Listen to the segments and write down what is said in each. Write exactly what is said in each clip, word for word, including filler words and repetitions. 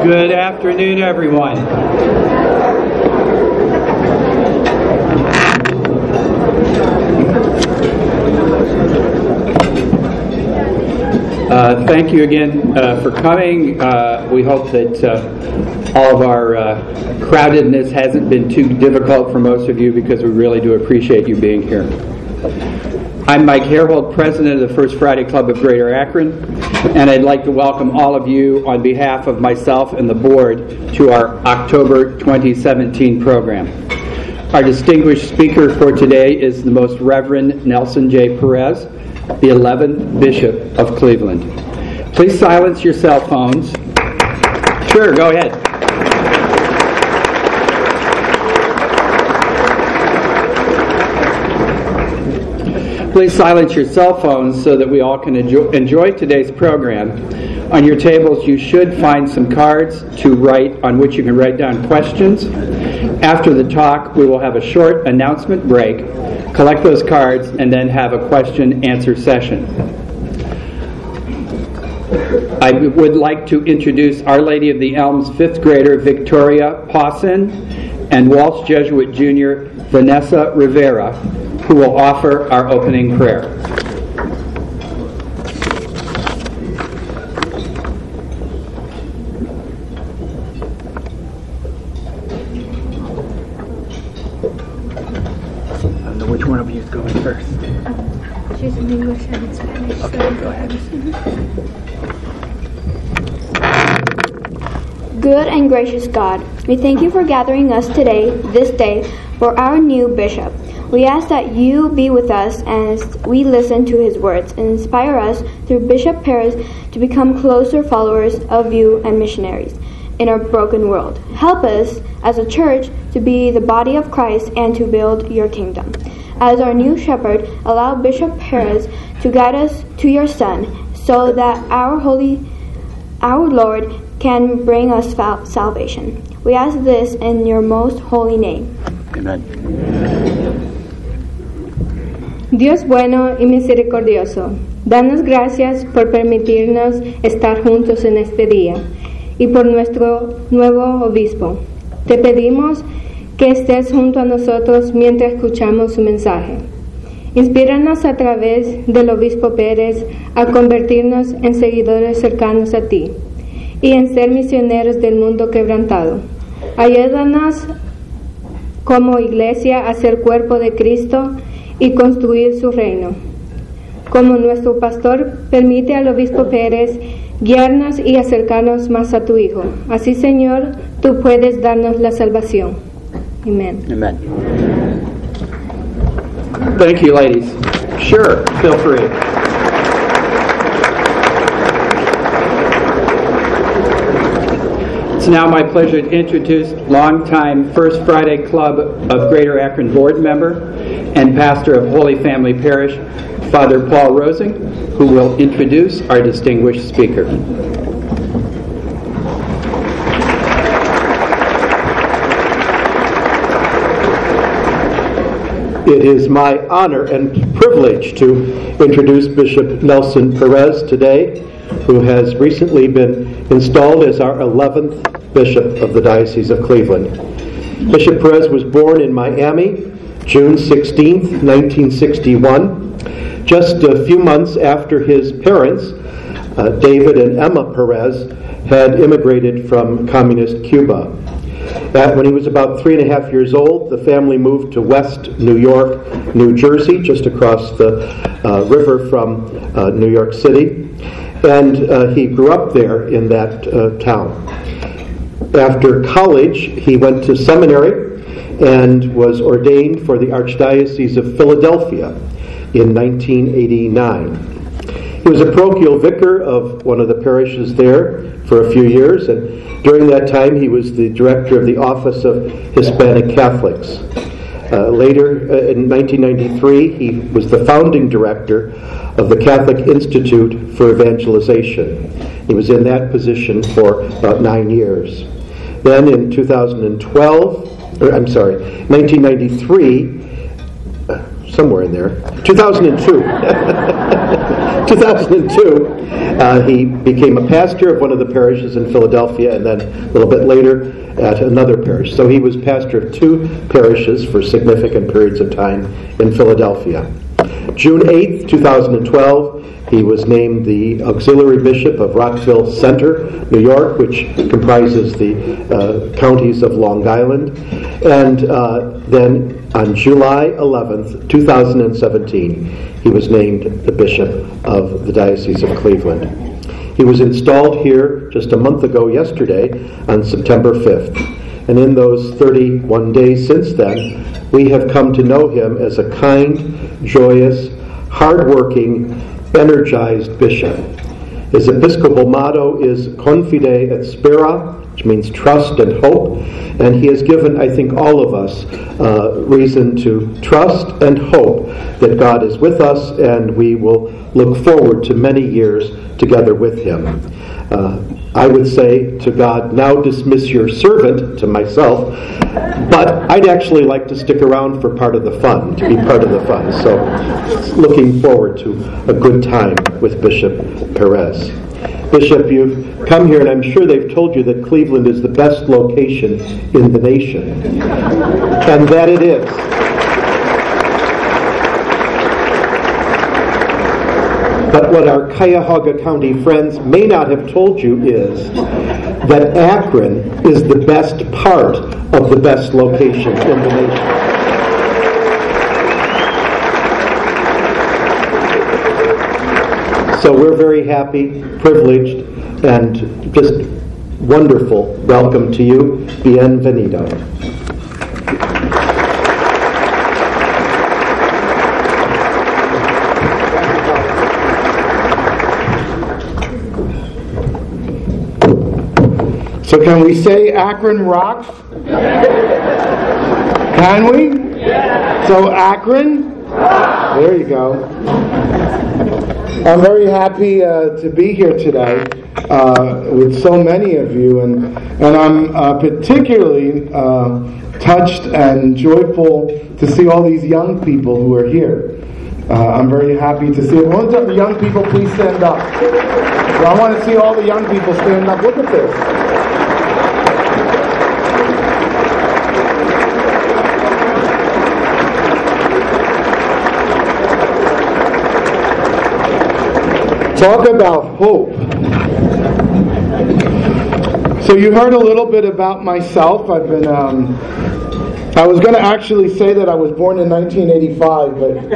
Good afternoon, everyone. Uh, thank you again uh, for coming. Uh, we hope that uh, all of our uh, crowdedness hasn't been too difficult for most of you, because we really do appreciate you being here. I'm Mike Harehold, president of the First Friday Club of Greater Akron, and I'd like to welcome all of you on behalf of myself and the board to our October twenty seventeen program. Our distinguished speaker for today is the Most Reverend Nelson J. Perez, the eleventh Bishop of Cleveland. Please silence your cell phones. Sure, go ahead. Please silence your cell phones so that we all can enjoy, enjoy today's program. On your tables, you should find some cards to write on which you can write down questions. After the talk, we will have a short announcement break, collect those cards, and then have a question-answer session. I would like to introduce Our Lady of the Elms fifth grader Victoria Pawson and Walsh Jesuit Junior Vanessa Rivera, who will offer our opening prayer. I don't know which one of you is going first. Um, she's in English and in Spanish. Okay, so go ahead. Good and gracious God, we thank you for gathering us today, this day, for our new bishop. We ask that you be with us as we listen to his words and inspire us through Bishop Perez to become closer followers of you and missionaries in our broken world. Help us as a church to be the body of Christ and to build your kingdom. As our new shepherd, allow Bishop Perez to guide us to your Son so that our holy, our Lord can bring us salvation. We ask this in your most holy name. Amen. Dios bueno y misericordioso, danos gracias por permitirnos estar juntos en este día y por nuestro nuevo obispo. Te pedimos que estés junto a nosotros mientras escuchamos su mensaje. Inspíranos a través del obispo Pérez a convertirnos en seguidores cercanos a ti y en ser misioneros del mundo quebrantado. Ayúdanos como iglesia a ser cuerpo de Cristo y construir su reino. Como nuestro pastor, permite al obispo Pérez guiarnos y acercarnos más a tu Hijo. Así, Señor, tú puedes darnos la salvación. Amen. Amen. Thank you, ladies. Sure, feel free. It's now my pleasure to introduce longtime First Friday Club of Greater Akron board member and pastor of Holy Family Parish, Father Paul Rosing, who will introduce our distinguished speaker. It is my honor and privilege to introduce Bishop Nelson Perez today, who has recently been installed as our eleventh Bishop of the Diocese of Cleveland. Bishop Perez was born in Miami, June sixteenth, nineteen sixty-one, just a few months after his parents, uh, David and Emma Perez, had immigrated from communist Cuba. That when he was about three and a half years old, the family moved to West New York, New Jersey, just across the uh, river from uh, New York City, and uh, he grew up there in that uh, town. After college, he went to seminary and was ordained for the Archdiocese of Philadelphia in nineteen eighty-nine. He was a parochial vicar of one of the parishes there for a few years, and during that time he was the director of the Office of Hispanic Catholics. Uh, later, uh, in nineteen ninety-three, he was the founding director of the Catholic Institute for Evangelization. He was in that position for about nine years. Then in two thousand twelve, or, I'm sorry, nineteen ninety-three, somewhere in there. two thousand two. two thousand two, uh, he became a pastor of one of the parishes in Philadelphia, and then a little bit later at another parish. So he was pastor of two parishes for significant periods of time in Philadelphia. June eighth, twenty twelve, he was named the auxiliary bishop of Rockville Center, New York, which comprises the uh, counties of Long Island. And uh, then on July eleventh, twenty seventeen, he was named the bishop of the Diocese of Cleveland. He was installed here just a month ago yesterday on September fifth. And in those thirty-one days since then, we have come to know him as a kind, joyous, hardworking, energized bishop. His episcopal motto is Confide et Spera, which means trust and hope, and he has given, I think, all of us uh, reason to trust and hope that God is with us, and we will look forward to many years together with him. Uh, I would say to God, now dismiss your servant, to myself, but I'd actually like to stick around for part of the fun, to be part of the fun. So looking forward to a good time with Bishop Perez. Bishop, you've come here, and I'm sure they've told you that Cleveland is the best location in the nation. And that it is. But what our Cuyahoga County friends may not have told you is that Akron is the best part of the best location in the nation. So we're very happy, privileged, and just wonderful welcome to you. Bienvenido. So can we say Akron rocks? Can we? Yeah. So Akron? There you go. I'm very happy uh, to be here today uh, with so many of you, and and I'm uh, particularly uh, touched and joyful to see all these young people who are here. Uh, I'm very happy to see it. Won't the young people please stand up? So I want to see all the young people stand up. Look at this. Talk about hope. So you heard a little bit about myself. I've been, um, I was going to actually say that I was born in nineteen eighty-five, but,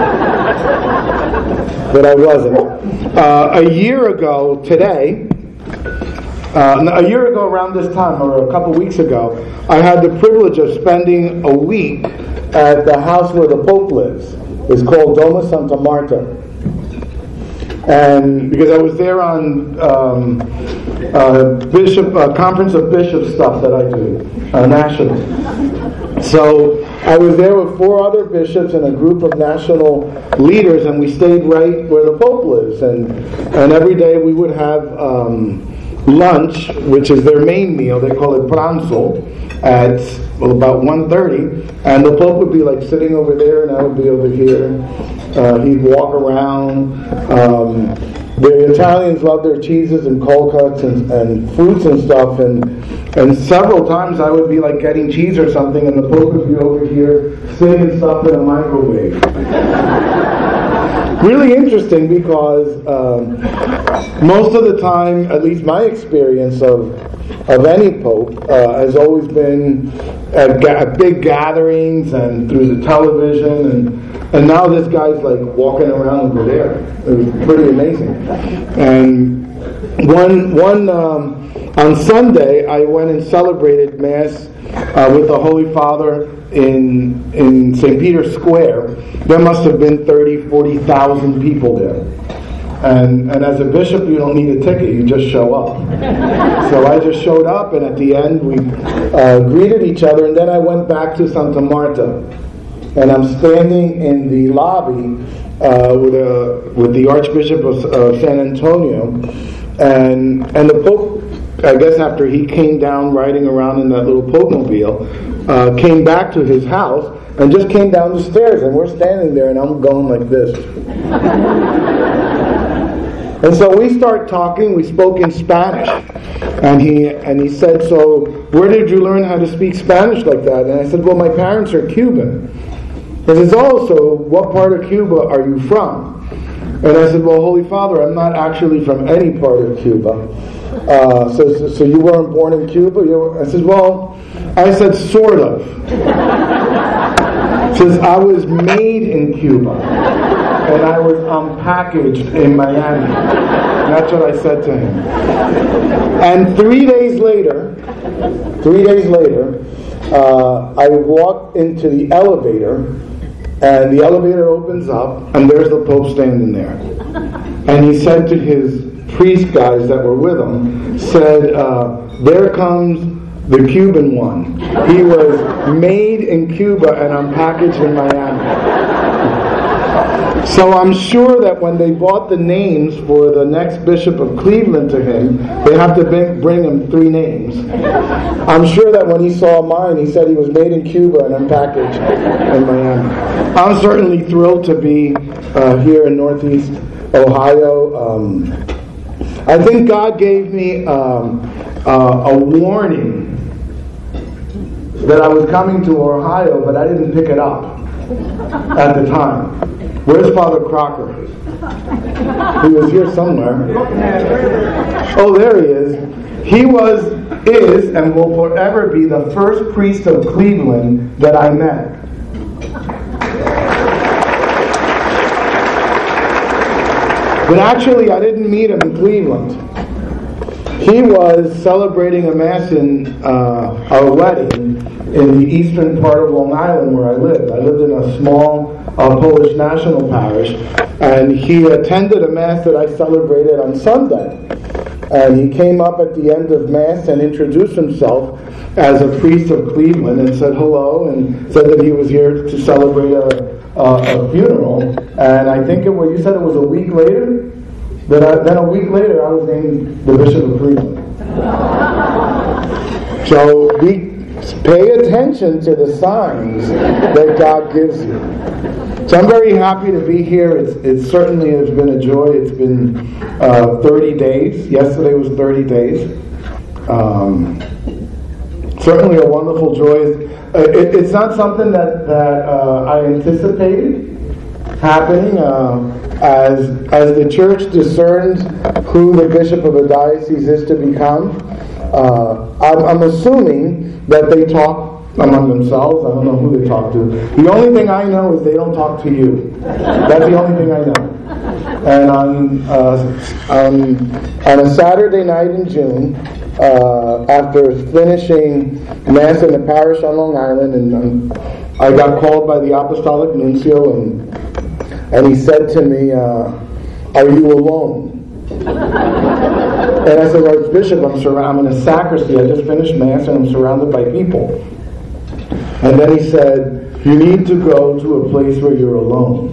but I wasn't. Uh, a year ago today, uh, a year ago around this time, or a couple weeks ago, I had the privilege of spending a week at the house where the Pope lives. It's called Domus Santa Marta. And because I was there on um, uh, Bishop uh, Conference of Bishops stuff that I do, uh, national. So I was there with four other bishops and a group of national leaders, and we stayed right where the Pope lives. And and every day we would have um, lunch, which is their main meal. They call it pranzo, at well, about one thirty, and the Pope would be like sitting over there, and I would be over here. Uh, he'd walk around. Um, the Italians love their cheeses and cold cuts and, and fruits and stuff, and and several times I would be like getting cheese or something, and the Pope would be over here sitting stuff in a microwave. Really interesting, because um, most of the time, at least my experience of of any pope uh, has always been at, ga- at big gatherings and through the television, and and now this guy's like walking around over there. It was pretty amazing. And one one um, on Sunday, I went and celebrated Mass uh, with the Holy Father in in Saint Peter's Square. There must have been thirty, forty thousand people there. And and as a bishop, you don't need a ticket, you just show up. So I just showed up, and at the end we uh, greeted each other, and then I went back to Santa Marta. And I'm standing in the lobby uh, with, a, with the Archbishop of uh, San Antonio, and and the Pope I guess after he came down riding around in that little Pope-mobile, uh, came back to his house and just came down the stairs, and we're standing there, and I'm going like this. And so we start talking. We spoke in Spanish, and he and he said, "So where did you learn how to speak Spanish like that?" And I said, "Well, my parents are Cuban." He says, "Oh, so what part of Cuba are you from?" And I said, "Well, Holy Father, I'm not actually from any part of Cuba." Uh, so, so, so you weren't born in Cuba? You were? I said, "Well," I said, "sort of." Says, "I was made in Cuba, and I was unpackaged in Miami." And that's what I said to him. And three days later, three days later, uh, I walked into the elevator, and the elevator opens up, and there's the Pope standing there. And he said to his priest guys that were with him, said, uh, "There comes the Cuban one. He was made in Cuba and unpackaged in Miami." So I'm sure that when they bought the names for the next Bishop of Cleveland to him, they have to bring, bring him three names. I'm sure that when he saw mine, he said he was made in Cuba and unpackaged in Miami. I'm certainly thrilled to be uh, here in Northeast Ohio. Um, I think God gave me um, uh, a warning that I was coming to Ohio, but I didn't pick it up at the time. Where's Father Crocker? He was here somewhere. Oh, there he is. He was, is, and will forever be the first priest of Cleveland that I met. But actually, I didn't meet him in Cleveland. He was celebrating a mass in uh, our wedding in the eastern part of Long Island where I lived. I lived in a small uh, Polish national parish, and he attended a mass that I celebrated on Sunday. And he came up at the end of mass and introduced himself as a priest of Cleveland and said hello and said that he was here to celebrate a, a, a funeral. And I think it was, you said it was a week later? Then, I, then a week later, I was named the Bishop of Cleveland. So we pay attention to the signs that God gives you. So I'm very happy to be here. It's, it certainly has been a joy. It's been uh, thirty days. Yesterday was thirty days. Um, certainly a wonderful joy. Uh, it, it's not something that, that uh, I anticipated happening. Uh, As as the church discerns who the bishop of a diocese is to become, uh, I'm, I'm assuming that they talk among themselves. I don't know who they talk to. The only thing I know is they don't talk to you. That's the only thing I know. And on uh, on, on a Saturday night in June, uh, after finishing Mass in the parish on Long Island, and um, I got called by the Apostolic Nuncio, and And he said to me, uh, "Are you alone?" And I said, "Well, Bishop, I'm surrounded. I'm in a sacristy. I just finished Mass and I'm surrounded by people." And then he said, "You need to go to a place where you're alone."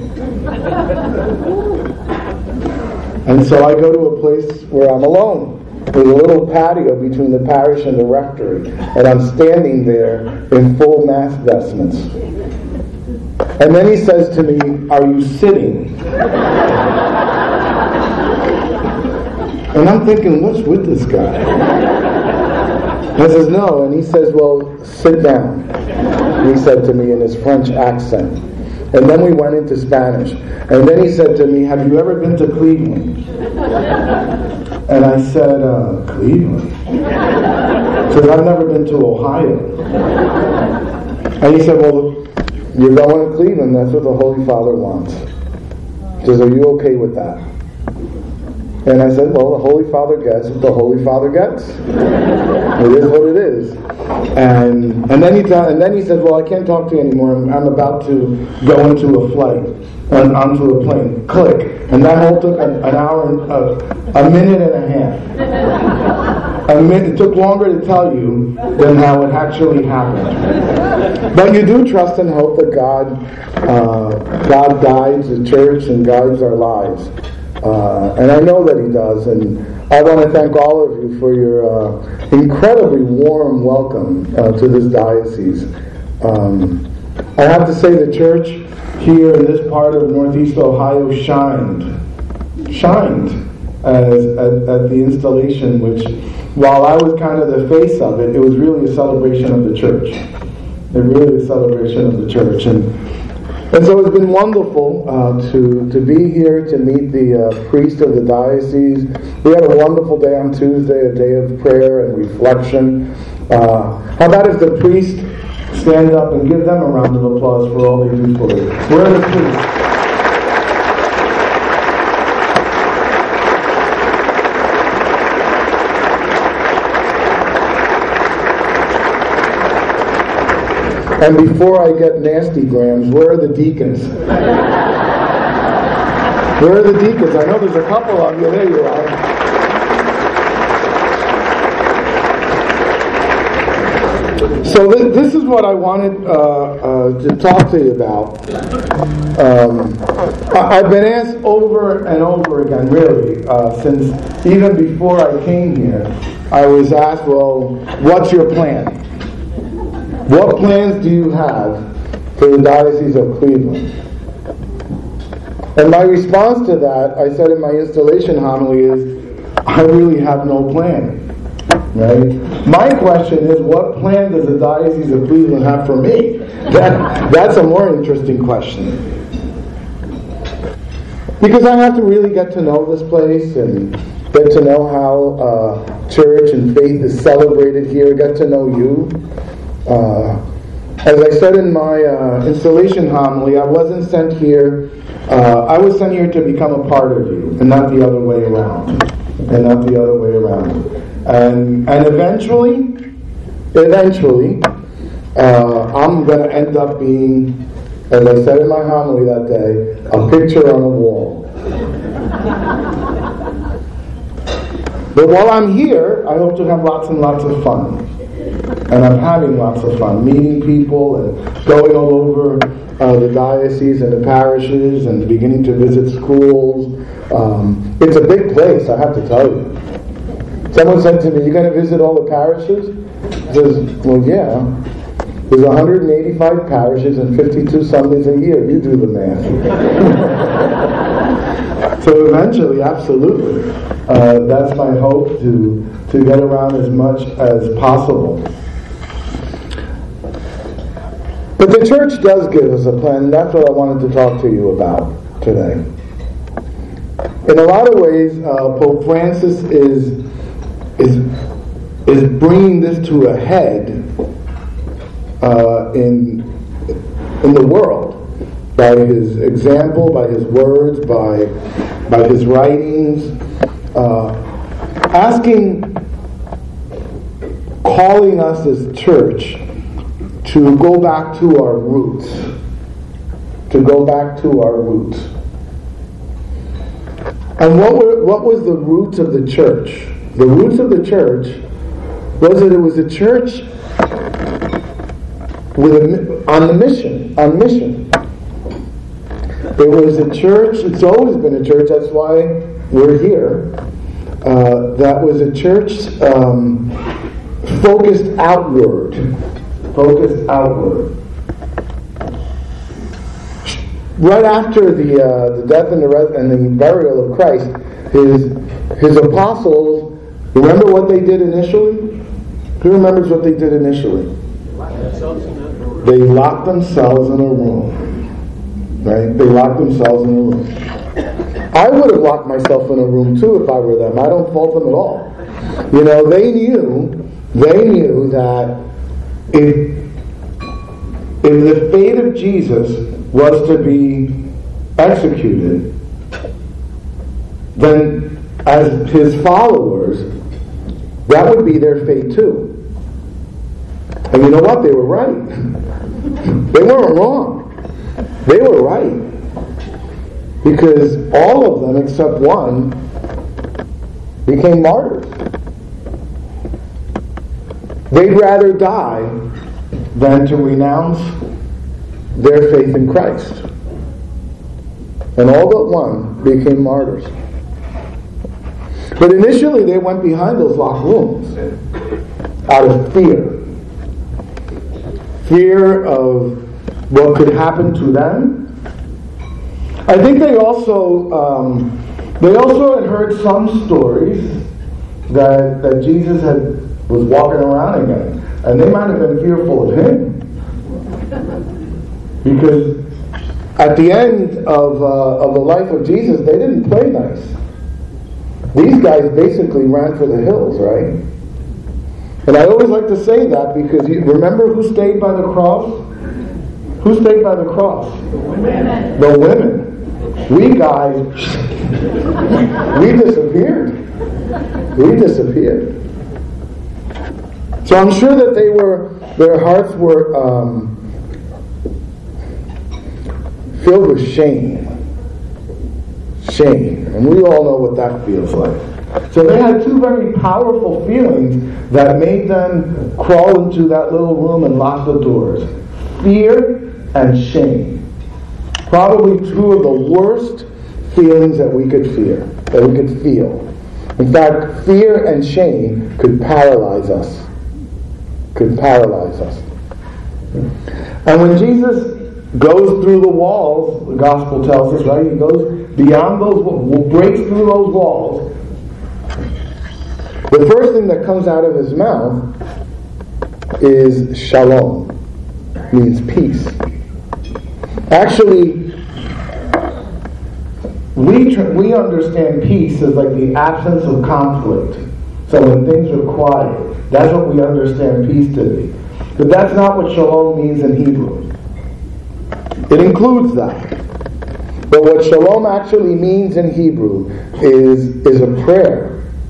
And so I go to a place where I'm alone. There's a little patio between the parish and the rectory, and I'm standing there in full Mass vestments. And then he says to me, "Are you sitting?" And I'm thinking, what's with this guy? I says, "No." And he says, "Well, sit down," he said to me in his French accent. And then we went into Spanish. And then he said to me, "Have you ever been to Cleveland?" And I said, uh, "Cleveland?" He said, "I've never been to Ohio." And he said, "Well, you're going to Cleveland. That's what the Holy Father wants." He says, "Are you okay with that?" And I said, "Well, the Holy Father gets what the Holy Father gets. It is what it is." And and then he t- and then he said, "Well, I can't talk to you anymore. I'm, I'm about to go into a flight, on, onto a plane." Click, and that whole took an, an hour, and, uh, a minute and a half. A minute, it took longer to tell you than how it actually happened. But you do trust and hope that God, uh, God guides the church and guides our lives. Uh, and I know that He does, and I want to thank all of you for your uh, incredibly warm welcome uh, to this diocese. Um, I have to say the church here in this part of Northeast Ohio shined, shined as, at, at the installation, which, while I was kind of the face of it, it was really a celebration of the church. It really a celebration of the church. And And so it's been wonderful uh, to, to be here to meet the uh, priest of the diocese. We had a wonderful day on Tuesday, a day of prayer and reflection. Uh, how about if the priest stand up and give them a round of applause for all they do for us? Where are the priests? And before I get nasty, Grams, where are the deacons? Where are the deacons? I know there's a couple of you. There you are. So this, this is what I wanted uh, uh, to talk to you about. Um, I, I've been asked over and over again, really, uh, since even before I came here, I was asked, well, what's your plan? What plans do you have for the Diocese of Cleveland? And my response to that, I said in my installation homily, is, I really have no plan. Right? My question is, what plan does the Diocese of Cleveland have for me? That, that's a more interesting question. Because I have to really get to know this place and get to know how uh, church and faith is celebrated here, get to know you. Uh, as I said in my uh, installation homily, I wasn't sent here, uh, I was sent here to become a part of you, and not the other way around. And not the other way around. And, and eventually, eventually, uh, I'm going to end up being, as I said in my homily that day, a picture on a wall. But while I'm here, I hope to have lots and lots of fun. And I'm having lots of fun, meeting people and going all over uh, the diocese and the parishes and beginning to visit schools. Um, it's a big place, I have to tell you. Someone said to me, "You're going to visit all the parishes?" I says, well, yeah. There's one hundred eighty-five parishes and fifty-two Sundays a year. You do the math. So eventually, absolutely. Uh, that's my hope, to, to get around as much as possible. But the church does give us a plan, and that's what I wanted to talk to you about today. In a lot of ways, uh, Pope Francis is, is, is bringing this to a head uh, in, in the world. By his example, by his words, by, by his writings, uh, asking, calling us as church to go back to our roots, to go back to our roots. And what were, what was the roots of the church? The roots of the church was that it was a church with a, on the mission, on mission. It was a church, it's always been a church, that's why we're here. Uh, that was a church um, focused outward. Focused outward. Right after the uh, the death and the, res- and the burial of Christ, his his apostles, remember what they did initially? Who remembers what they did initially? They locked themselves in a room. Right? They locked themselves in a room. I would have locked myself in a room too if I were them. I don't fault them at all. You know, they knew, they knew that if, if the fate of Jesus was to be executed, then as his followers, that would be their fate too. And you know what? They were right. They weren't wrong. They were right. Because all of them, except one, became martyrs. They'd rather die than to renounce their faith in Christ. And all but one became martyrs. But initially they went behind those locked rooms out of fear. Fear of what could happen to them. I think they also um, they also had heard some stories that that Jesus had was walking around again, and they might have been fearful of him, because at the end of uh, of the life of Jesus, they didn't play nice. These guys basically ran for the hills, right? And I always like to say that because you remember who stayed by the cross? Who stayed by the cross? The women. The women. We guys, we disappeared. We disappeared. So I'm sure that they were, their hearts were um, filled with shame. Shame. And we all know what that feels like. So they had two very powerful feelings that made them crawl into that little room and lock the doors. Fear and shame. Probably two of the worst feelings that we could fear, that we could feel. In fact, fear and shame could paralyze us. Could paralyze us. And when Jesus goes through the walls, the gospel tells us, right? He goes beyond those walls, breaks through those walls. The first thing that comes out of his mouth is shalom, means peace. Actually, we tr- we understand peace as like the absence of conflict. So when things are quiet, that's what we understand peace to be. But that's not what shalom means in Hebrew. It includes that. But what shalom actually means in Hebrew is, is a prayer.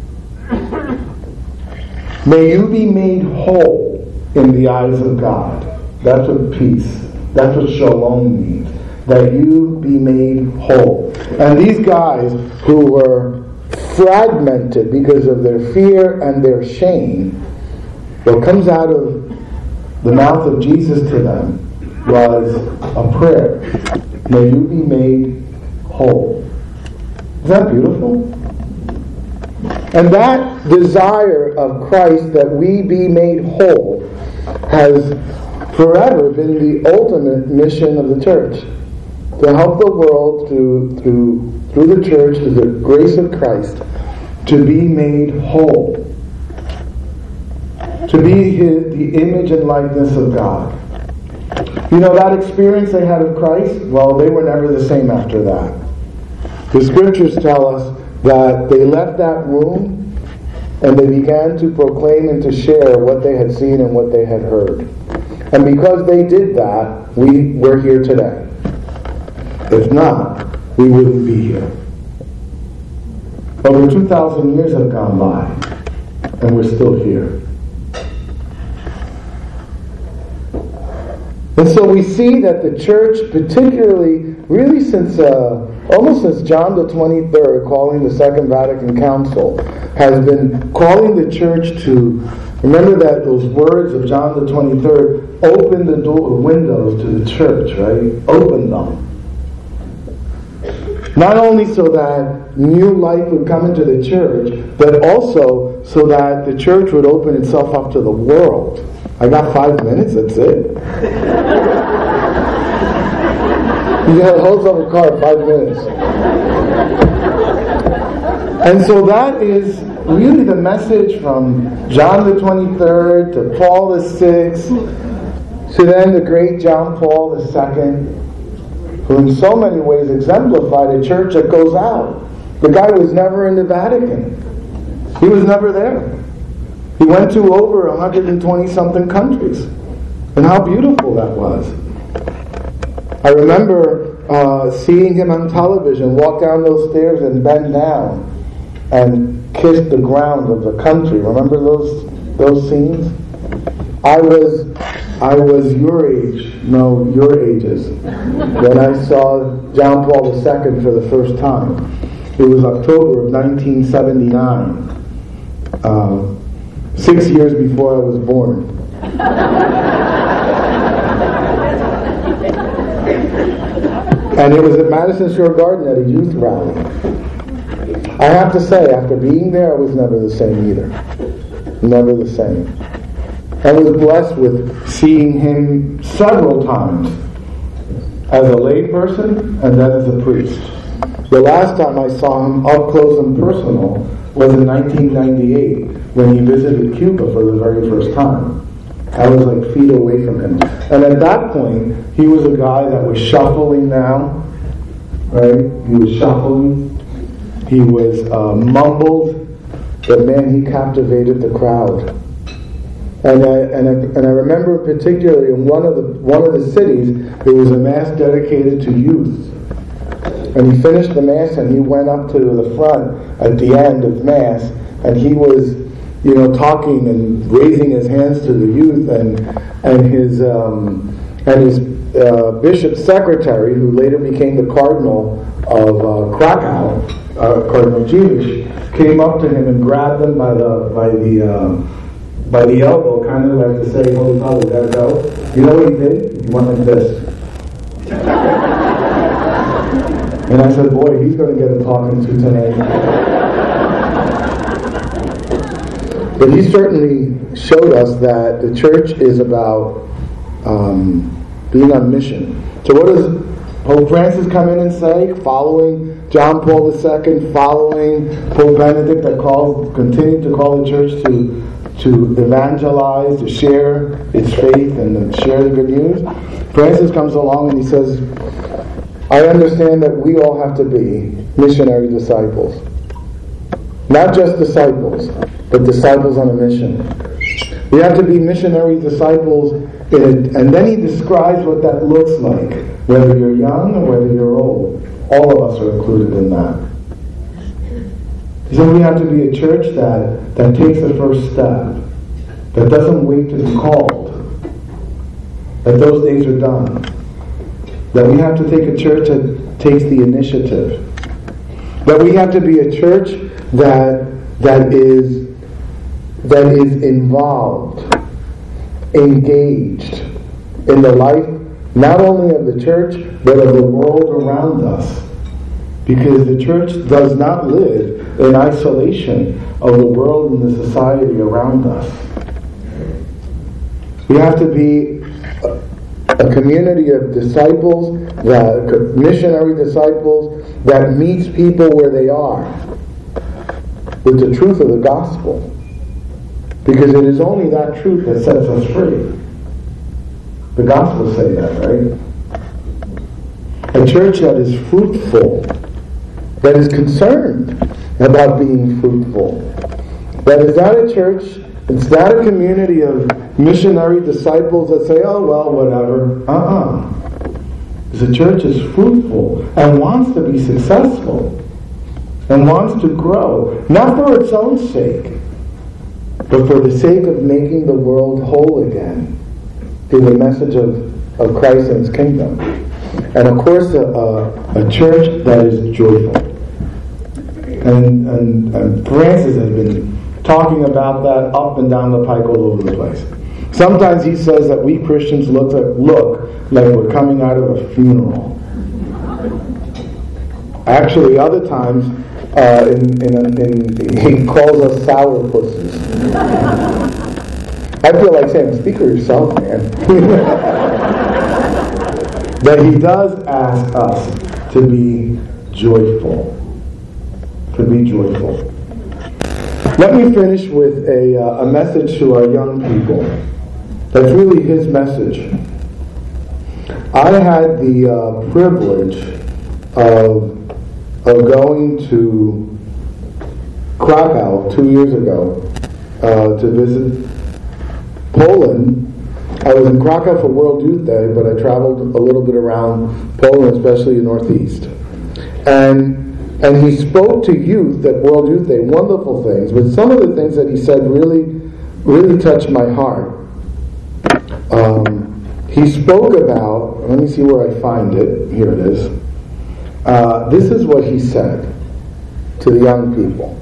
May you be made whole in the eyes of God. That's what peace, that's what shalom means. That you be made whole. And these guys who were fragmented because of their fear and their shame, what comes out of the mouth of Jesus to them was a prayer. May you be made whole. Is that beautiful? And that desire of Christ that we be made whole has forever been the ultimate mission of the church. To help the world through, through, through the church, through the grace of Christ, to be made whole. To be his, the image and likeness of God. You know, that experience they had of Christ, well, they were never the same after that. The scriptures tell us that they left that room and they began to proclaim and to share what they had seen and what they had heard. And because they did that, we, we're here today. If not, we wouldn't be here. Over two thousand years have gone by, and we're still here. And so we see that the church, particularly, really since, uh, almost since John the twenty-third, calling the Second Vatican Council, has been calling the church to, remember that those words of John the twenty-third, open the door, windows to the church, right? Open them. Not only so that new life would come into the church, but also so that the church would open itself up to the world. I got five minutes, that's it. You got a hose of a car, five minutes. And so that is really the message from John the twenty-third to Paul the sixth, to then the great John Paul the second, who in so many ways exemplified a church that goes out. The guy was never in the Vatican. He was never there. He went to over one hundred twenty something countries. And how beautiful that was. I remember uh, seeing him on television walk down those stairs and bend down and kiss the ground of the country. Remember those those scenes? I was I was your age, no, your ages, when I saw John Paul the second for the first time. It was October of nineteen seventy-nine, uh, six years before I was born. And it was at Madison Square Garden at a youth rally. I have to say, after being there, I was never the same either. Never the same. I was blessed with seeing him several times as a lay person and then as a priest. The last time I saw him up close and personal was in nineteen ninety-eight when he visited Cuba for the very first time. I was like feet away from him. And at that point, he was a guy that was shuffling now, right? He was shuffling. He was uh, mumbled, but man, he captivated the crowd. And I, and I and I remember particularly in one of the one of the cities, there was a mass dedicated to youth. And he finished the mass and he went up to the front at the end of mass, and he was, you know, talking and raising his hands to the youth, and and his um, and his uh, bishop secretary, who later became the cardinal of uh, Krakow, uh, Cardinal Jewish, came up to him and grabbed him by the by the uh, by the elbow, kind of like to say, "Holy Father, gotta go." You know what he did? He went like this. And I said, boy, he's going to get a talking to tonight. But he certainly showed us that the church is about um, being on mission. So what does Pope Francis come in and say? Following John Paul the Second, following Pope Benedict, that called, continued to call the church to to evangelize, to share its faith and to share the good news. Francis comes along and he says, I understand that we all have to be missionary disciples. Not just disciples, but disciples on a mission. We have to be missionary disciples, in a, and then he describes what that looks like, whether you're young or whether you're old. All of us are included in that. He said we have to be a church that, that takes the first step, that doesn't wait to be called, that those days are done. That we have to take a church that takes the initiative. That we have to be a church that that is that is involved, engaged in the life not only of the church but of the world around us. Because the church does not live in isolation of the world and the society around us. We have to be a community of disciples, that missionary disciples, that meets people where they are with the truth of the gospel. Because it is only that truth that sets us free. The gospel say that, right? A church that is fruitful, that is concerned about being fruitful. That is not a church, it's not a community of missionary disciples that say, oh, well, whatever. Uh-uh. The church is fruitful and wants to be successful and wants to grow, not for its own sake, but for the sake of making the world whole again through the message of, of Christ and His kingdom. And of course, a, a, a church that is joyful. And, and, and Francis has been talking about that up and down the pike all over the place. Sometimes he says that we Christians look like, look like we're coming out of a funeral. Actually, other times, uh, in, in, in, he calls us sourpusses. I feel like saying, speak for yourself, man. But he does ask us to be joyful. To be joyful. Let me finish with a, uh, a message to our young people. That's really his message. I had the uh, privilege of, of going to Krakow two years ago uh, to visit Poland. I was in Krakow for World Youth Day, but I traveled a little bit around Poland, especially the Northeast. And And he spoke to youth at World Youth Day, wonderful things, but some of the things that he said really, really touched my heart. Um, he spoke about, let me see where I find it, here it is. Uh, this is what he said to the young people.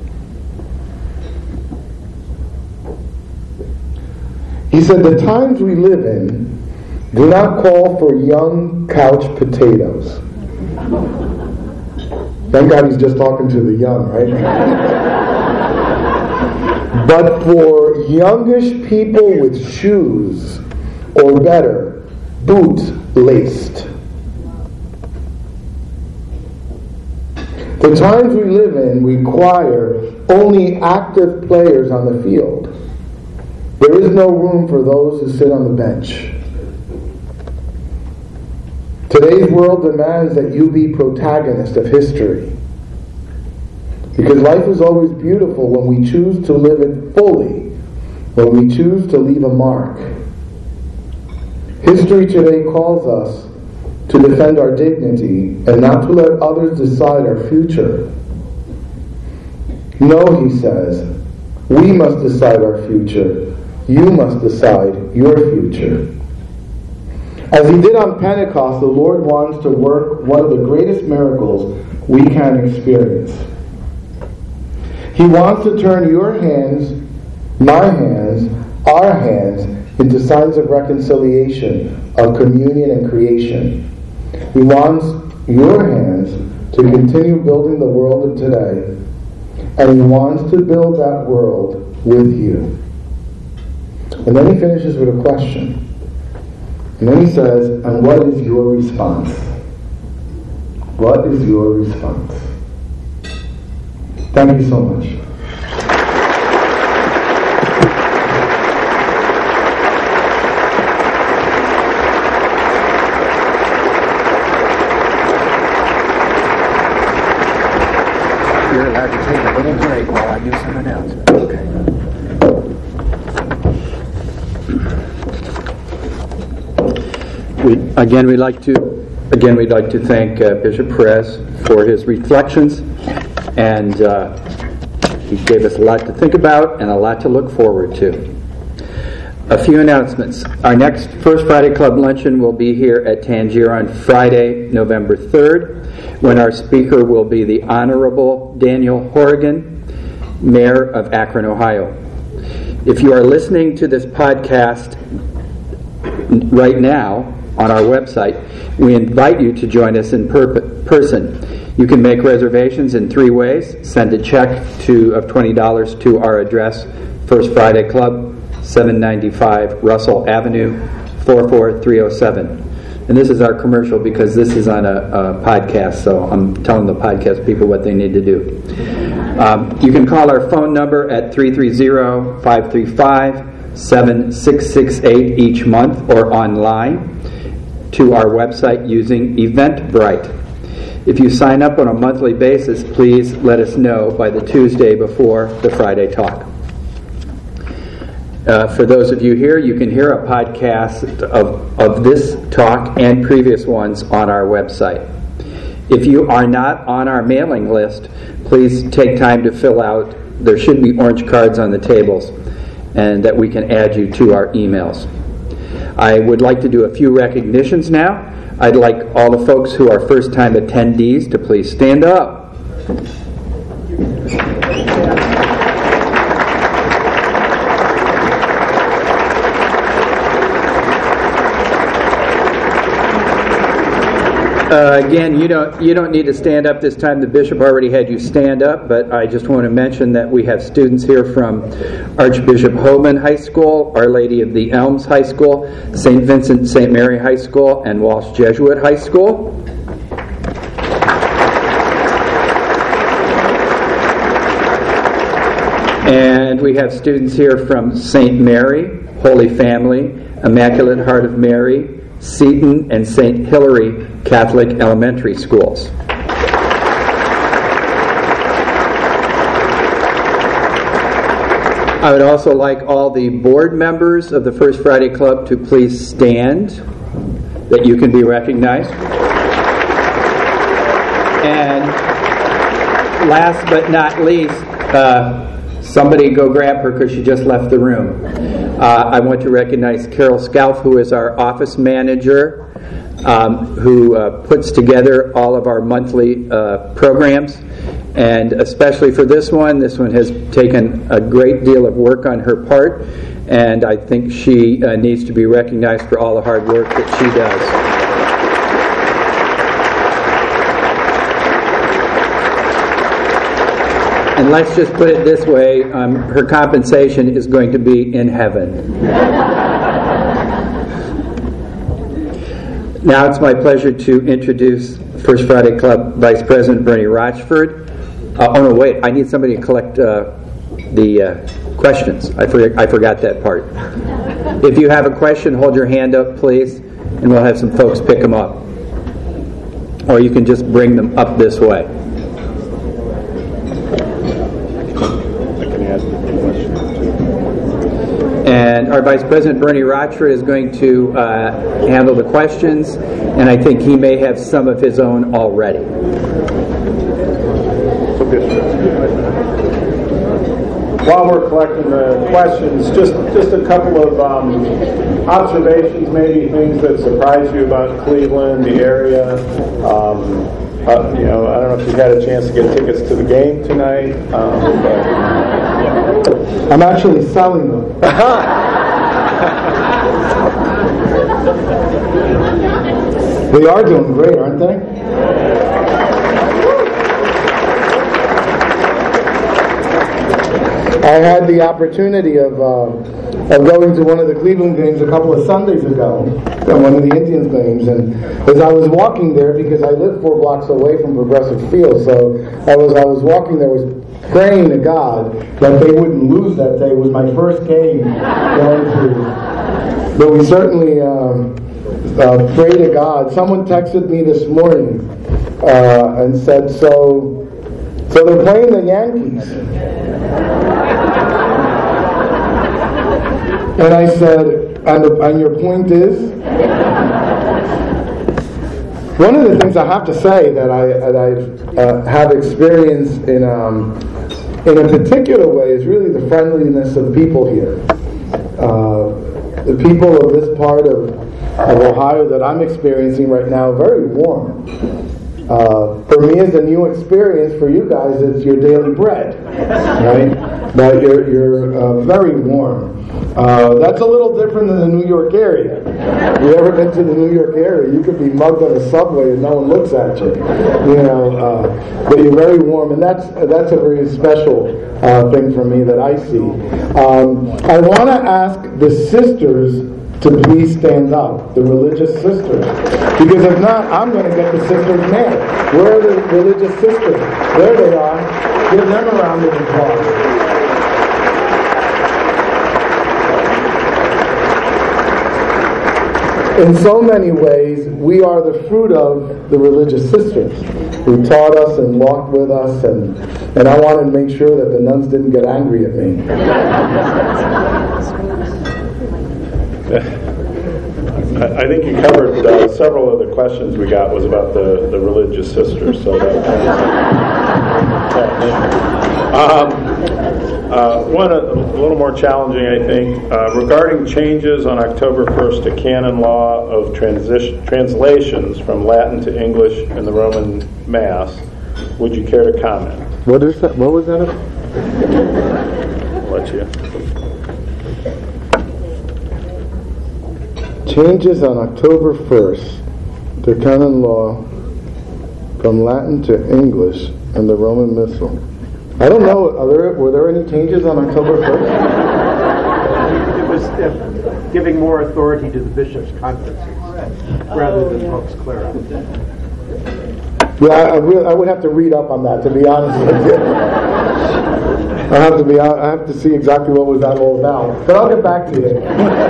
He said, the times we live in do not call for young couch potatoes. Thank God he's just talking to the young, right? But for youngish people with shoes, or better, boots laced. The times we live in require only active players on the field. There is no room for those who sit on the bench. Today's world demands that you be protagonist of history. Because life is always beautiful when we choose to live it fully, when we choose to leave a mark. History today calls us to defend our dignity and not to let others decide our future. No, he says, we must decide our future. You must decide your future. As he did on Pentecost, the Lord wants to work one of the greatest miracles we can experience. He wants to turn your hands, my hands, our hands into signs of reconciliation, of communion and creation. He wants your hands to continue building the world of today, and he wants to build that world with you. And then he finishes with a question. And then he says, and what is your response? What is your response? Thank you so much. You're allowed to take a little break while I do some announcements. Okay. We, again, we'd like to again we'd like to thank uh, Bishop Perez for his reflections, and uh, he gave us a lot to think about and a lot to look forward to. A few announcements. Our next First Friday Club Luncheon will be here at Tangier on Friday, November third, when our speaker will be the Honorable Daniel Horrigan, Mayor of Akron, Ohio. If you are listening to this podcast right now on our website, we invite you to join us in per- person. You can make reservations in three ways. Send a check to of twenty dollars to our address, First Friday Club, seven ninety-five Russell Avenue, four four three oh seven. And this is our commercial because this is on a, a podcast, so I'm telling the podcast people what they need to do. Um, you can call our phone number at three three zero, five three five, seven six six eight each month, or online to our website using Eventbrite. If you sign up on a monthly basis, please let us know by the Tuesday before the Friday talk. Uh, for those of you here, you can hear a podcast of, of this talk and previous ones on our website. If you are not on our mailing list, please take time to fill out. There should be orange cards on the tables, and that we can add you to our emails. I would like to do a few recognitions now. I'd like all the folks who are first-time attendees to please stand up. Uh, again, you don't you don't need to stand up this time. The bishop already had you stand up, but I just want to mention that we have students here from Archbishop Hoban High School, Our Lady of the Elms High School, Saint Vincent Saint Mary High School, and Walsh Jesuit High School. And we have students here from Saint Mary, Holy Family, Immaculate Heart of Mary, Seton, and Saint Hilary Catholic Elementary Schools. I would also like all the board members of the First Friday Club to please stand, that you can be recognized. And last but not least, uh, somebody go grab her because she just left the room. Uh, I want to recognize Carol Scalf, who is our office manager, um, who uh, puts together all of our monthly uh, programs. And especially for this one, this one has taken a great deal of work on her part, and I think she uh, needs to be recognized for all the hard work that she does. And let's just put it this way, um, her compensation is going to be in heaven. Now it's my pleasure to introduce First Friday Club Vice President Bernie Rochford. Uh, oh no, wait, I need somebody to collect uh, the uh, questions. I, for- I forgot that part. If you have a question, hold your hand up, please, and we'll have some folks pick them up. Or you can just bring them up this way. And our Vice President Bernie Rochford is going to uh, handle the questions, and I think he may have some of his own already. While we're collecting the questions, just just a couple of um, observations, maybe things that surprised you about Cleveland, the area. Um, uh, you know, I don't know if you had a chance to get tickets to the game tonight. Um, but I'm actually selling them. They are doing great, aren't they? I had the opportunity of uh, of going to one of the Cleveland games a couple of Sundays ago, one of the Indians games, and as I was walking there, because I live four blocks away from Progressive Field, so I was I was walking there, was praying to God that they wouldn't lose that day. It was my first game going to, but we certainly um, uh, pray to God. Someone texted me this morning uh, and said, "So, so they're playing the Yankees." And I said, and, the, and your point is? One of the things I have to say that I, that I uh, have experienced in, um, in a particular way is really the friendliness of people here. Uh, the people of this part of, of Ohio that I'm experiencing right now are very warm. Uh, for me, it's a new experience. For you guys, it's your daily bread, right? But you're, you're uh, very warm. Uh, that's a little different than the New York area. If you've ever been to the New York area, you could be mugged on the subway and no one looks at you. You know, uh, but you're very warm, and that's that's a very special uh, thing for me that I see. Um, I want to ask the sisters to please stand up, the religious sisters, because if not, I'm going to get the sisters mad. Where are the religious sisters? There they are. Give them a round of applause. In so many ways, we are the fruit of the religious sisters who taught us and walked with us, and, and I wanted to make sure that the nuns didn't get angry at me. I think you covered uh, several of the questions we got was about the, the religious sisters. So that, um, uh, one a, a little more challenging, I think, uh, regarding changes on October first to canon law of transition, translations from Latin to English in the Roman Mass. Would you care to comment? What is that? What was that? I'll let you. Changes on October first to canon law from Latin to English in the Roman Missal. I don't know, are there, were there any changes on October first? It was uh, giving more authority to the bishops' conferences rather than Popes Cleric. Yeah, I, I, re- I would have to read up on that, to be honest with you. I have to be. I have to see exactly what was that all about. But I'll get back to you.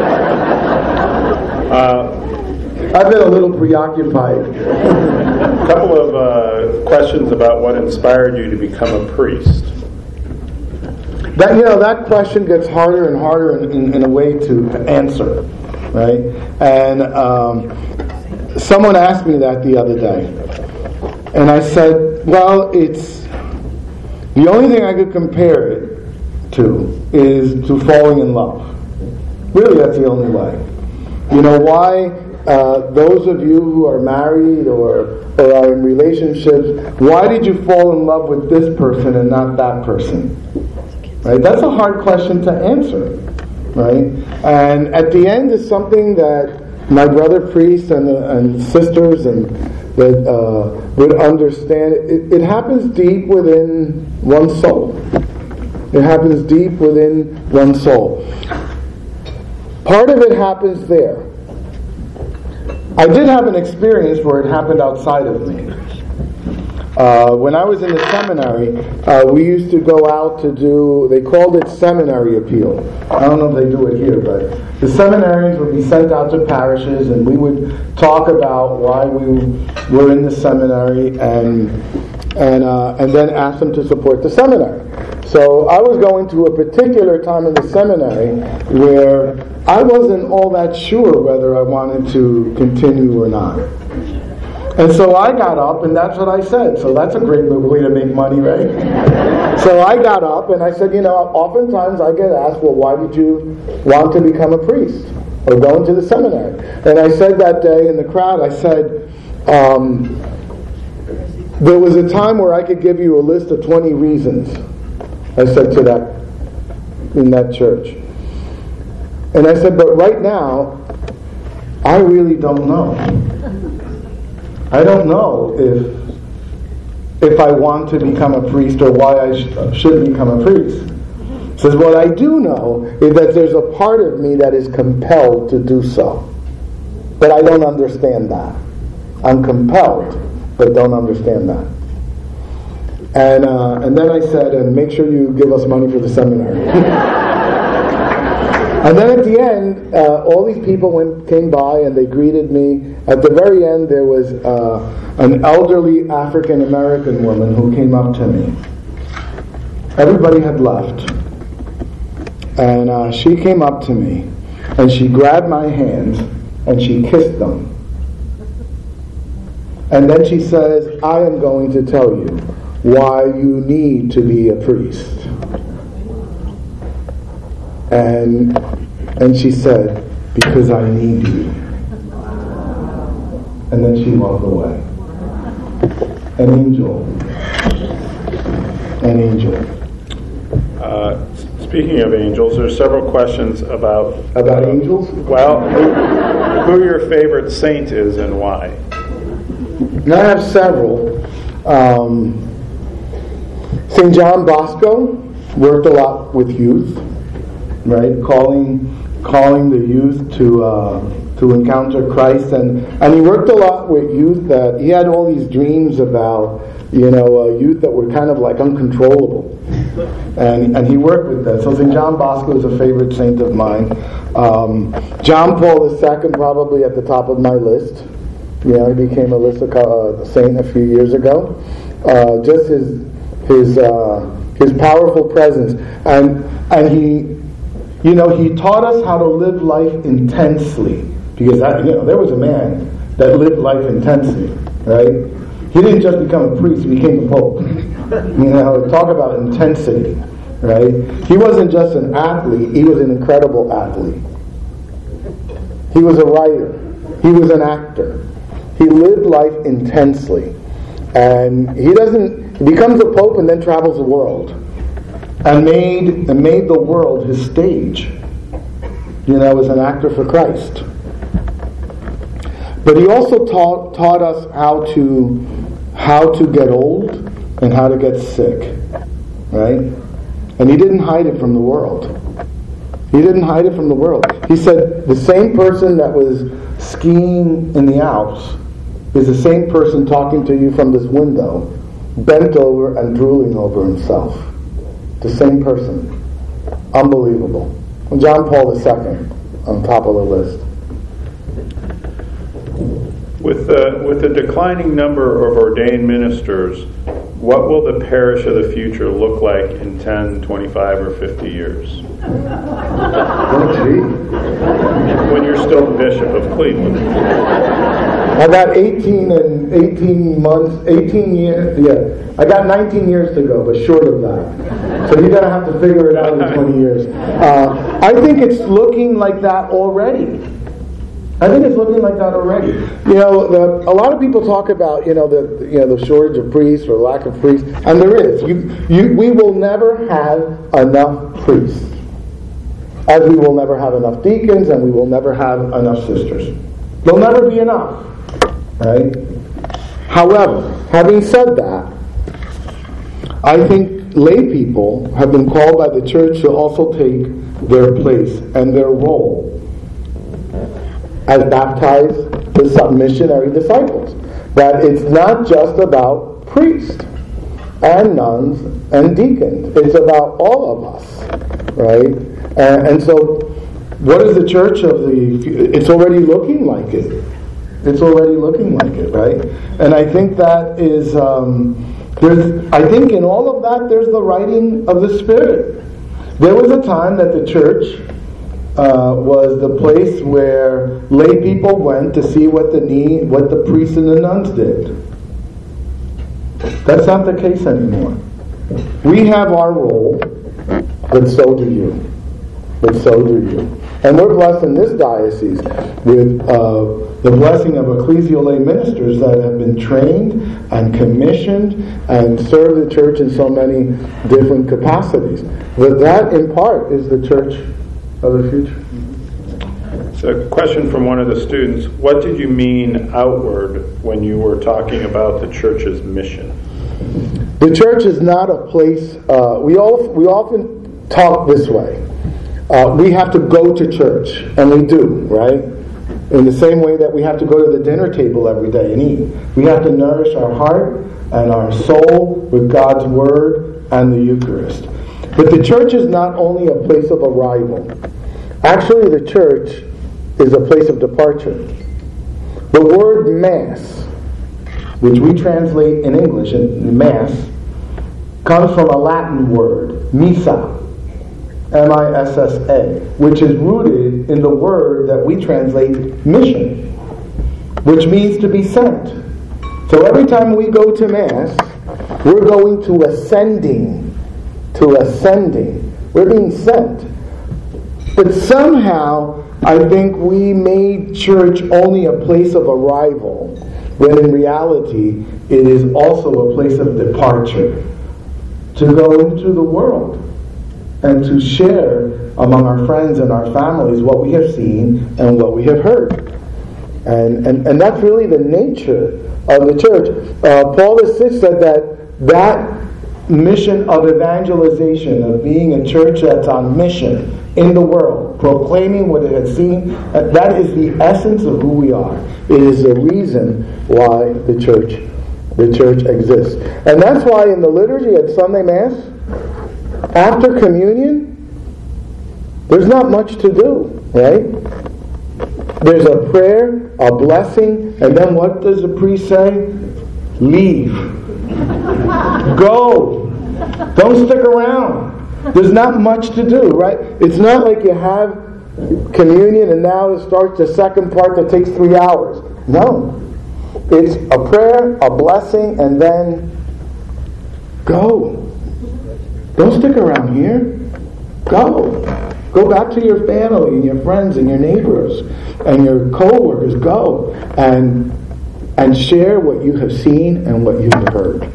Uh, I've been a little preoccupied. A couple of uh, questions about what inspired you to become a priest. That you know, that question gets harder and harder in, in, in a way to, to answer, right? And um, someone asked me that the other day, and I said, "Well, it's the only thing I could compare it to is to falling in love. Really, that's the only way. You know why?" Uh, those of you who are married or, or are in relationships, why did you fall in love with this person and not that person? Right? That's a hard question to answer. Right? And at the end is something that my brother priests and, and sisters and that uh, would understand. It, it happens deep within one's soul. It happens deep within one's soul. Part of it happens there. I did have an experience where it happened outside of me. Uh, when I was in the seminary, uh, we used to go out to do, they called it seminary appeal. I don't know if they do it here, but the seminarians would be sent out to parishes and we would talk about why we were in the seminary and and uh, and then ask them to support the seminary. So I was going to a particular time in the seminary where I wasn't all that sure whether I wanted to continue or not. And so I got up, and that's what I said. So that's a great way to make money, right? So I got up, and I said, you know, oftentimes I get asked, well, why did you want to become a priest or go into the seminary? And I said that day in the crowd, I said, um, there was a time where I could give you a list of twenty reasons, I said to that, in that church. And I said, but right now, I really don't know. I don't know if if I want to become a priest or why I sh- should become a priest. Says what I do know is that there's a part of me that is compelled to do so, but I don't understand that. I'm compelled, but don't understand that. And uh, and then I said, and make sure you give us money for the seminary. And then at the end, uh, all these people went, came by and they greeted me. At the very end, there was uh, an elderly African American woman who came up to me. Everybody had left. And uh, she came up to me and she grabbed my hands and she kissed them. And then she says, I am going to tell you why you need to be a priest. And and she said, because I need you. And then she walked away. An angel. An angel. Uh, speaking of angels, there's several questions about... About angels? Well, who, who your favorite saint is and why. Now I have several. Um, Saint John Bosco worked a lot with youth. Right, calling calling the youth to uh, to encounter Christ, and and he worked a lot with youth that he had all these dreams about, you know, uh, youth that were kind of like uncontrollable, and and he worked with that. So Saint John Bosco is a favorite saint of mine. Um, John Paul the Second probably at the top of my list. You know, he became a list of, uh, saint a few years ago. Uh, just his his uh, his powerful presence, and and he. You know, he taught us how to live life intensely. Because, that, you know, there was a man that lived life intensely, right? He didn't just become a priest, he became a pope. You know, talk about intensity, right? He wasn't just an athlete, he was an incredible athlete. He was a writer. He was an actor. He lived life intensely. And he doesn't, he becomes a pope and then travels the world. And made and made the world his stage, you know, as an actor for Christ. But he also taught taught us how to how to get old and how to get sick, right? And he didn't hide it from the world. He didn't hide it from the world. He said the same person that was skiing in the Alps is the same person talking to you from this window, bent over and drooling over himself. The same person. Unbelievable. And John Paul the Second on top of the list. With the, with the declining number of ordained ministers, what will the parish of the future look like in ten, twenty-five, or fifty years? Oh, gee. When you're still the Bishop of Cleveland. I got eighteen and eighteen months, eighteen years, yeah. I got nineteen years to go, but short of that. So you're going to have to figure it out in twenty years. Uh, I think it's looking like that already. I think it's looking like that already. You know, the, a lot of people talk about, you know, the you know the shortage of priests or lack of priests, and there is. You, you, we will never have enough priests, as we will never have enough deacons, and we will never have enough sisters. There'll never be enough, right? However, having said that, I think lay people have been called by the church to also take their place and their role as baptized missionary disciples. That it's not just about priests and nuns and deacons. It's about all of us, right? And, and so, what is the church of the? It's already looking like it. It's already looking like it, right? And I think that is. Um, there's. I think in all of that, there's the writing of the Spirit. There was a time that the church uh, was the place where lay people went to see what the need, what the priests and the nuns did. That's not the case anymore. We have our role, but so do you. But so do you. And we're blessed in this diocese with uh, the blessing of ecclesial lay ministers that have been trained and commissioned and serve the church in so many different capacities. But that, in part, is the church of the future. So a question from one of the students. What did you mean outward when you were talking about the church's mission? The church is not a place, uh, we, all, we often talk this way. Uh, we have to go to church, and we do, right? In the same way that we have to go to the dinner table every day and eat. We have to nourish our heart and our soul with God's Word and the Eucharist. But the church is not only a place of arrival. Actually, the church is a place of departure. The word Mass, which we translate in English, in Mass, comes from a Latin word, missa. M I S S A, which is rooted in the word that we translate mission, which means to be sent. So every time we go to Mass, we're going to ascending, to ascending. We're being sent. But somehow, I think we made church only a place of arrival, when in reality, it is also a place of departure, to go into the world and to share among our friends and our families what we have seen and what we have heard. And and, and that's really the nature of the church. Uh, Paul the Sixth said that that mission of evangelization, of being a church that's on mission in the world, proclaiming what it has seen, that is the essence of who we are. It is the reason why the church, the church exists. And that's why in the liturgy at Sunday Mass, after communion, there's not much to do, right? There's a prayer, a blessing, and then what does the priest say? Leave. Go. Don't stick around. There's not much to do, right? It's not like you have communion and now it starts the second part that takes three hours. No. It's a prayer, a blessing, and then go. Don't stick around here. Go. Go back to your family and your friends and your neighbors and your co-workers. Go and and share what you have seen and what you have heard.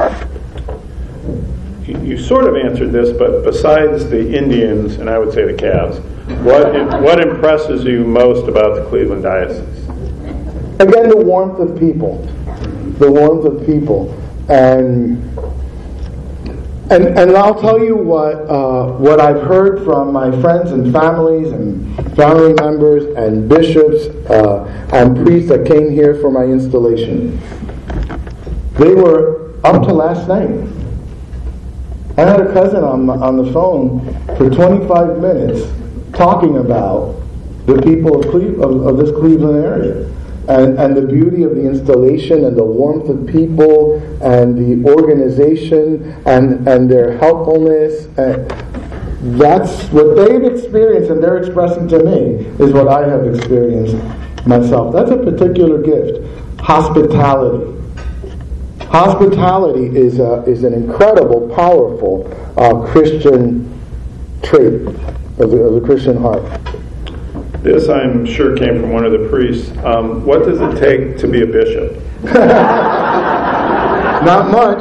You, you sort of answered this, but besides the Indians, and I would say the Cavs, what what impresses you most about the Cleveland Diocese? Again, the warmth of people. The warmth of people. And And, and I'll tell you what uh, what I've heard from my friends and families and family members and bishops uh, and priests that came here for my installation. They were up to last night. I had a cousin on the, on the phone for twenty-five minutes talking about the people of, Cle- of, of this Cleveland area. And, and the beauty of the installation and the warmth of people and the organization and, and their helpfulness. And that's what they've experienced and they're expressing to me is what I have experienced myself. That's a particular gift. Hospitality. Hospitality is, a, is an incredible, powerful uh, Christian trait of the, of the Christian heart. This, I'm sure, came from one of the priests. Um, what does it take to be a bishop? Not much.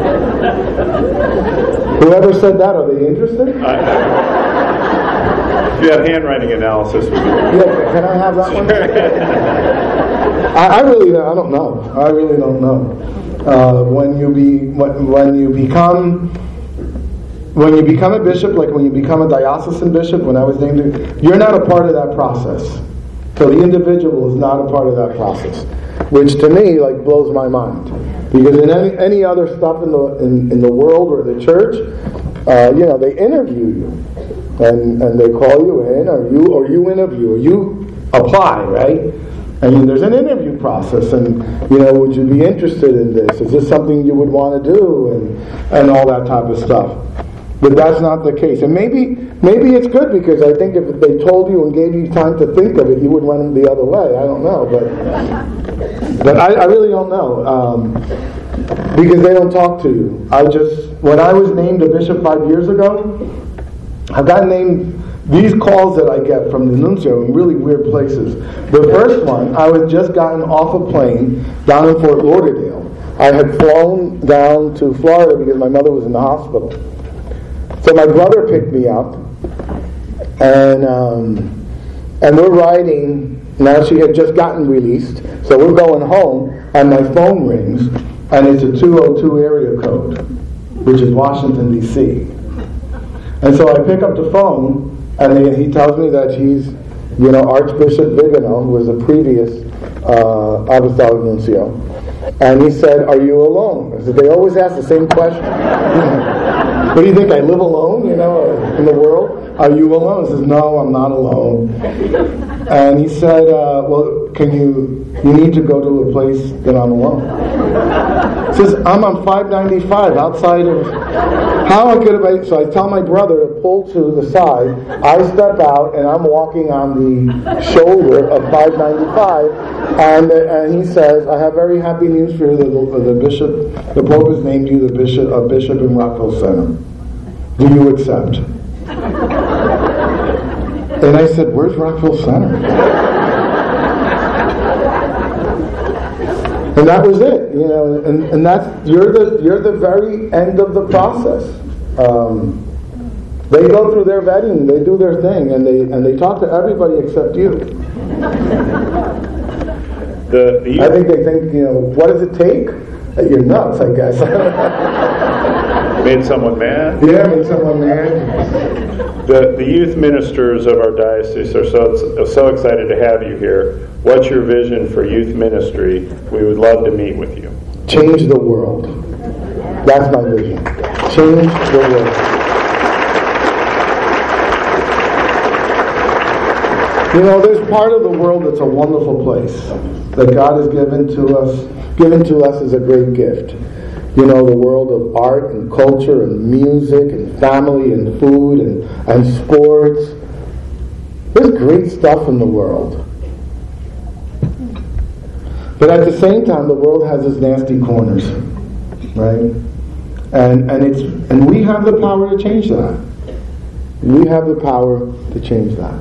Whoever said that, are they interested? I, If you have handwriting analysis, we can. Yeah, can I have that one? I, I really, I don't know. I really don't know. Uh, when you be, when, when you become, when you become a bishop, like when you become a diocesan bishop, when I was named, you're not a part of that process. So the individual is not a part of that process, which to me like blows my mind. Because in any, any other stuff in the in, in the world or the church, uh, you know, they interview you. And and they call you in, or you or you interview, or you apply, right? I mean, there's an interview process, and you know, would you be interested in this? Is this something you would want to do, and and all that type of stuff? But that's not the case, and maybe maybe it's good because I think if they told you and gave you time to think of it, you would run the other way. I don't know, but but I, I really don't know um, because they don't talk to you. I just when I was named a bishop five years ago. I've gotten named these calls that I get from the nuncio in really weird places. The first one, I was just gotten off a plane down in Fort Lauderdale. I had flown down to Florida because my mother was in the hospital. So my brother picked me up, and um, and we're riding. Now she had just gotten released, so we're going home, and my phone rings, and it's a two oh two area code, which is Washington, D C And so I pick up the phone, and he, he tells me that he's, you know, Archbishop Vigano, who was a previous uh, Apostolic Nuncio. And he said, "Are you alone?" I said, they always ask the same question. What do you think, I live alone, you know, in the world? Are you alone? He says, "No, I'm not alone." And he said, uh, well, can you, you need to go to a place that I'm alone. He says, "I'm on five ninety-five outside of, how I could have," so I tell my brother to pull to the side. I step out and I'm walking on the shoulder of five ninety-five, and and he says, "I have very happy news for you. The, the bishop, the Pope has named you the bishop, a bishop in Rockville Center. Do you accept?" And I said, "Where's Rockville Center?" And that was it, you know. And, and that's you're the you're the very end of the process. Um, they go through their vetting, they do their thing, and they and they talk to everybody except you. The, the I think they think, you know, what does it take? You're nuts, I guess. Made someone mad? Yeah, made someone mad. The, the youth ministers of our diocese are so, so excited to have you here. What's your vision for youth ministry? We would love to meet with you. Change the world. That's my vision. Change the world. You know, there's part of the world that's a wonderful place that God has given to us, given to us as a great gift. You know, the world of art and culture and music and family and food and, and sports. There's great stuff in the world. But at the same time, the world has its nasty corners, right? And and it's and we have the power to change that. We have the power to change that.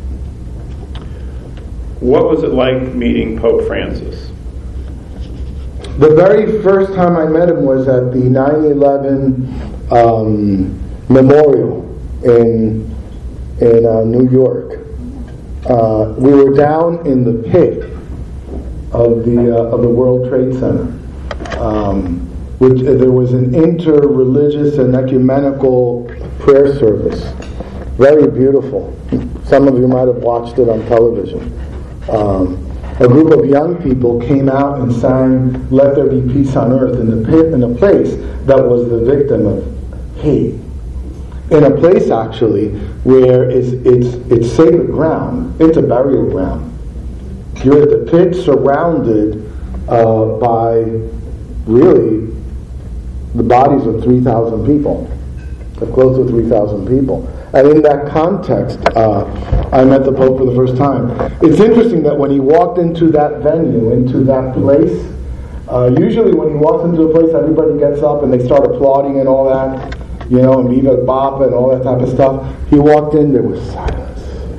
What was it like meeting Pope Francis? The very first time I met him was at the nine eleven um, memorial in in uh, New York. Uh, we were down in the pit of the uh, of the World Trade Center, um, which uh, there was an inter-religious and ecumenical prayer service. Very beautiful. Some of you might have watched it on television. Um, a group of young people came out and sang "Let There Be Peace on Earth" in the pit, in a place that was the victim of hate. In a place actually where it's it's it's sacred ground. It's a burial ground. You're at the pit, surrounded uh, by really the bodies of three thousand people, of close to three thousand people. And in that context, uh, I met the Pope for the first time. It's interesting that when he walked into that venue, into that place, uh, usually when he walks into a place, everybody gets up and they start applauding and all that, you know, and Viva Bapa and all that type of stuff. He walked in, there was silence.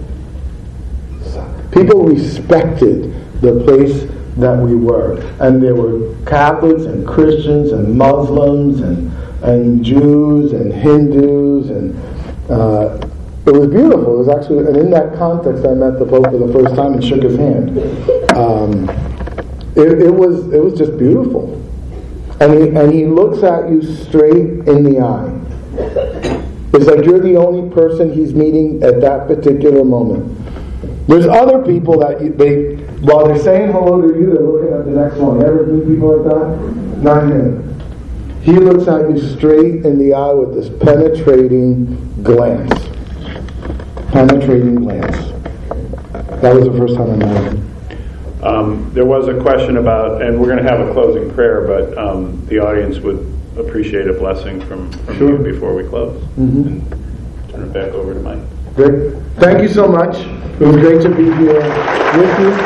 People respected the place that we were. And there were Catholics and Christians and Muslims and, and Jews and Hindus and Uh, it was beautiful. It was actually, and in that context, I met the Pope for the first time and shook his hand. Um, it, it was it was just beautiful, and he and he looks at you straight in the eye. It's like you're the only person he's meeting at that particular moment. There's other people that you, they, while they're saying hello to you, they're looking at the next one. You ever meet people like that? Not him. He looks at you straight in the eye with this penetrating glance. Penetrating glance. That was the first time I met him. Um, there was a question about, and we're going to have a closing prayer, but um, the audience would appreciate a blessing from, from Sure. you before we close. Mm-hmm. And turn it back over to Mike. Great. Thank you so much. It was great to be here with you.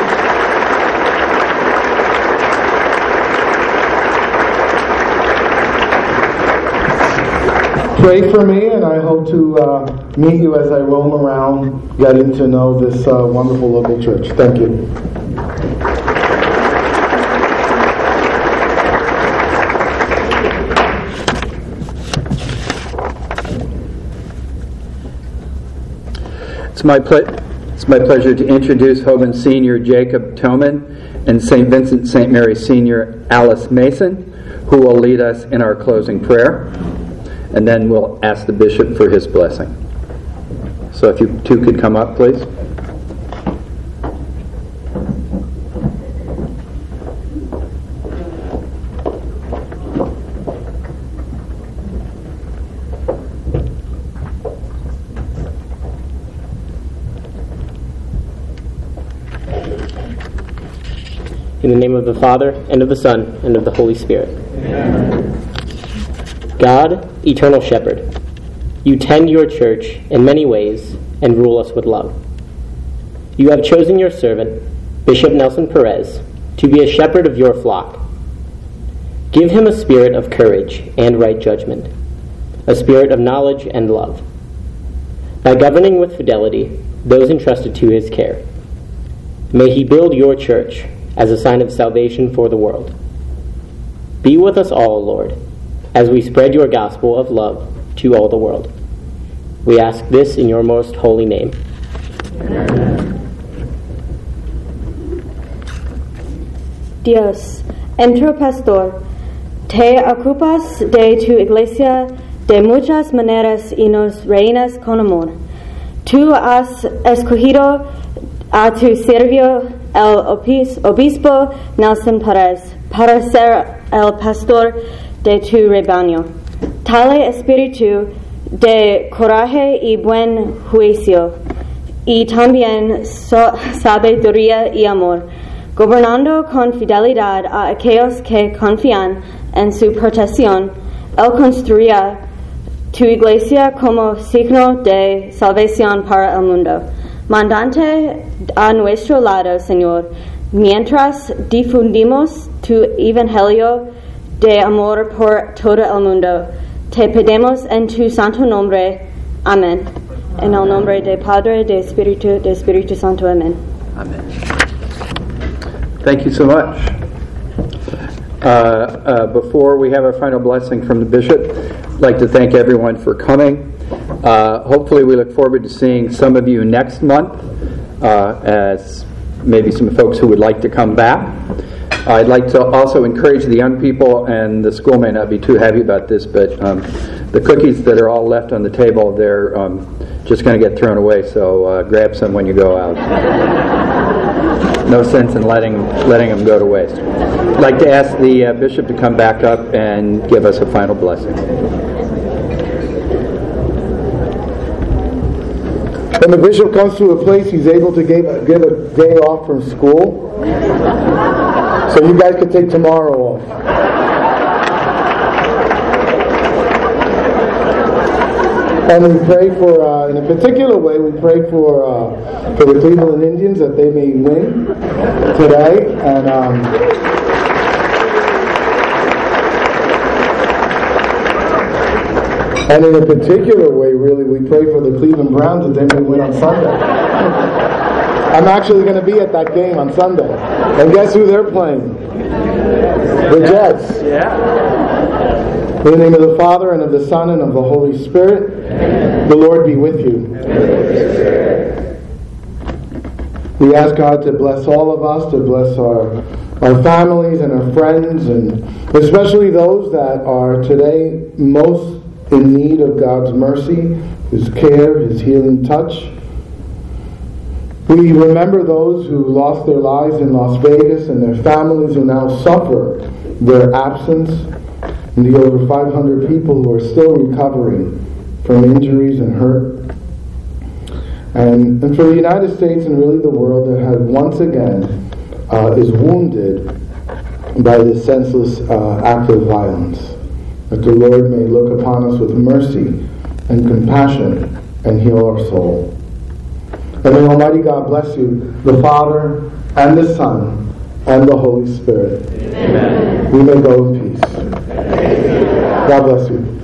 Pray for me, and I hope to uh, meet you as I roam around getting to know this uh, wonderful local church. Thank you. It's my, ple- it's my pleasure to introduce Hoban Senior Jacob Toman and Saint Vincent Saint Mary Senior Alice Mason, who will lead us in our closing prayer. And then we'll ask the bishop for his blessing. So if you two could come up, please. In the name of the Father, and of the Son, and of the Holy Spirit. Amen. God, eternal shepherd, you tend your church in many ways and rule us with love. You have chosen your servant, Bishop Nelson Perez, to be a shepherd of your flock. Give him a spirit of courage and right judgment, a spirit of knowledge and love. By governing with fidelity those entrusted to his care, may he build your church as a sign of salvation for the world. Be with us all, Lord, as we spread your gospel of love to all the world. We ask this in your most holy name. Amen. Dios, entro pastor, te ocupas de tu iglesia de muchas maneras y nos reinas con amor. Tú has escogido a tu siervo el obispo Nelson Perez para ser el pastor de tu rebaño. Tale espíritu de coraje y buen juicio, y también so- sabiduría y amor, gobernando con fidelidad a aquellos que confían en su protección, él construirá tu iglesia como signo de salvación para el mundo. Mandante a nuestro lado, Señor, mientras difundimos tu evangelio de amor por todo el mundo. Te pedimos en tu santo nombre. Amén. En el nombre del Padre, del Espíritu, del Espíritu Santo. Amén. Amen. Thank you so much. Uh, uh, before we have our final blessing from the bishop, I'd like to thank everyone for coming. Uh, hopefully we look forward to seeing some of you next month, uh, as maybe some folks who would like to come back. I'd like to also encourage the young people, and the school may not be too happy about this, but um, the cookies that are all left on the table, they're um, just going to get thrown away, so uh, grab some when you go out. No sense in letting letting them go to waste. I'd like to ask the uh, bishop to come back up and give us a final blessing. When the bishop comes to a place, he's able to give a, give a day off from school. So you guys can take tomorrow off. And we pray for, uh, in a particular way, we pray for uh, for the Cleveland Indians that they may win today. And um, and in a particular way, really, we pray for the Cleveland Browns that they may win on Sunday. I'm actually going to be at that game on Sunday. And guess who they're playing? The Jets. Yeah. In the name of the Father, and of the Son, and of the Holy Spirit. Amen. The Lord be with you. We ask God to bless all of us, to bless our, our families and our friends, and especially those that are today most in need of God's mercy, His care, His healing touch. We remember those who lost their lives in Las Vegas and their families who now suffer their absence, and the over five hundred people who are still recovering from injuries and hurt. And, and for the United States and really the world that had once again uh, is wounded by this senseless uh, act of violence, that the Lord may look upon us with mercy and compassion and heal our soul. And may Almighty God bless you, the Father, and the Son, and the Holy Spirit. Amen. We may go in peace. God bless you.